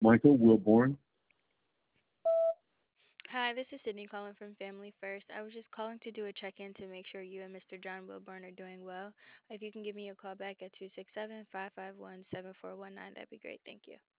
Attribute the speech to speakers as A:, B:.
A: Michael Wilborn.
B: Hi, this is Sydney calling from Family First. I was just calling to do a check in to make sure you and Mr. John Wilburn are doing well. If you can give me a call back at 267 551 7419, that'd be great. Thank you.